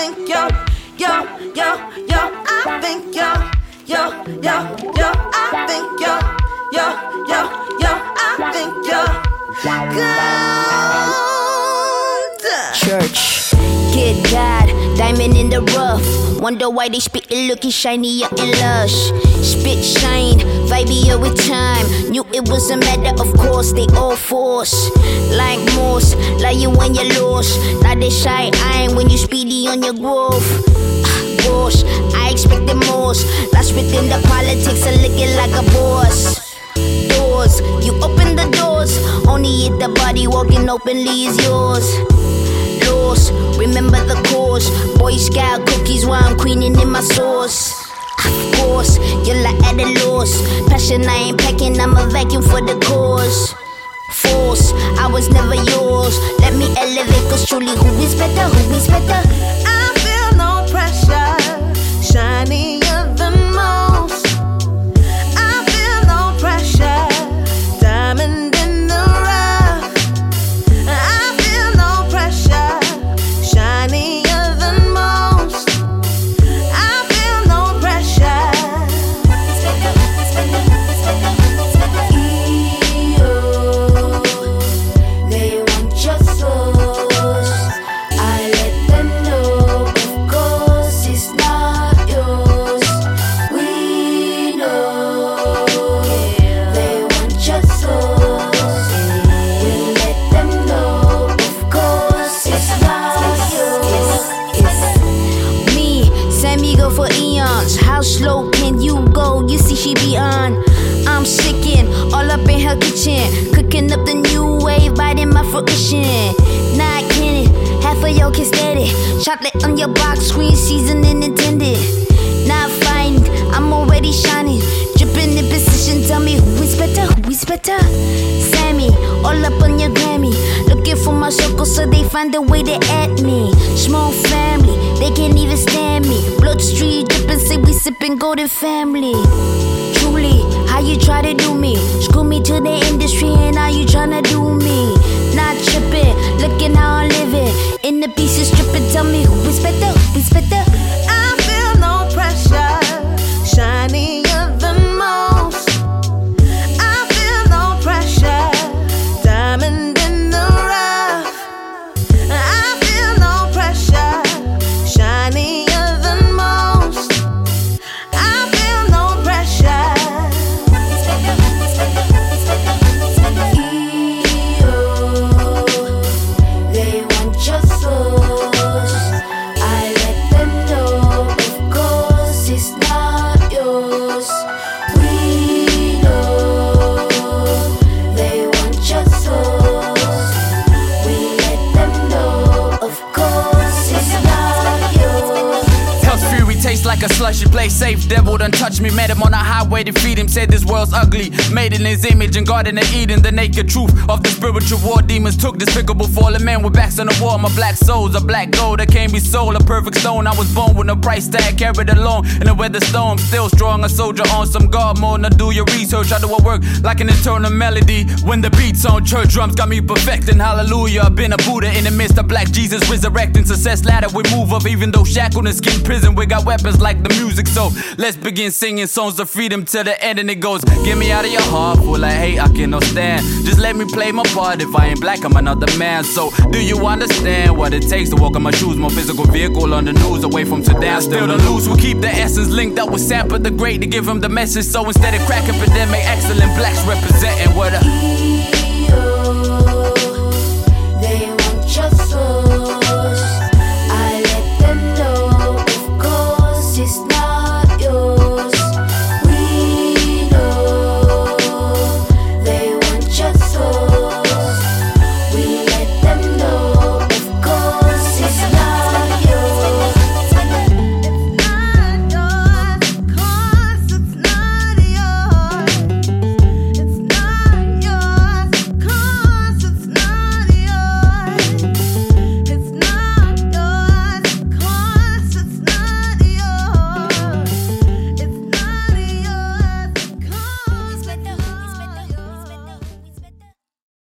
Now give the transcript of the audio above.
think yo, I think yo, I think yo, I think yo, good. Church, good God, diamond in the rough. Wonder why they spit it looking shinier and lush. Spit shine, vibier with time. Knew it was a matter of course, they all force. Like Morse, like you when you're lost. Now they shy eyeing when you speedy on your growth. Gosh, I expect the most. Lost within the politics of looking like a boss. Doors, you open the doors. Only if the body walking openly is yours. Lost, remember the cause. Boy Scout cookies while I'm queening in my sauce. Of course, you're like at a loss. Passion I ain't packing, I'm a vacuum for the cause. Force, I was never yours. Let me elevate, cause truly who is better, who is better? I feel no pressure, shinier than most. I feel no pressure, diamond in the rough. I feel no pressure, shinier than most. I feel no pressure. They want your souls. I let them know, of course it's not yours. We know they want your souls. We let them know, of course it's not yours. Me, Sammy go for eons. How slow can you go? You see she be on. I'm sickin', all up in her kitchen. Cooking up the new wave, biting my fruition. Not kidding, half of your kids steady. Chocolate on your box screen, seasoning intended. Not fighting, I'm already shining. Dripping in position, tell me who is better, who is better? Sammy, all up on your Grammy. Looking for my circle so they find a way to add me. Small family, they can't even stand me. Blood street dripping, say we sipping golden family. Truly, how you try to do me? Screw me to the industry and now you tryna do me. Not tripping, looking how I'm living. In the pieces stripping, tell me who is better, who is better? I feel no pressure, shinier than most. I feel no pressure, diamond in the rough. I feel no pressure, shinier than most. I feel no pressure. They want your souls. I let them know, of course it's not yours. We know they want your souls. We let them know, of course it's not yours. Hell's fury tastes like a slushy, play safe. Devil done touch me, met him on a highway to feed him. Said this world's ugly, made in his image and Garden of Eden. The naked truth of the spiritual war. Demons took despicable fallen men with backs on the wall. My black soul's a black gold that can't be sold. A perfect stone, I was born with no price tag. Carried along in a weather storm. Still strong, a soldier on some guard mode. Now do your research, I do what work like an eternal melody. When the beats on church drums got me perfecting. Hallelujah, I've been a Buddha in the midst of black Jesus resurrecting. Success ladder we move up, even though shackled and skin prison. We got weapons like the music, so let's begin singing songs of freedom till the end. And it goes, get me out of your heart full of hate, I cannot stand. Just let me play my part. If I ain't black, I'm another man. So do you understand what it takes to walk on my shoes? More physical vehicle on the news, away from Sudan. Still the loose, we keep the essence linked up with Sampa the Great to give him the message. So instead of crack epidemic, excellent blacks representing what a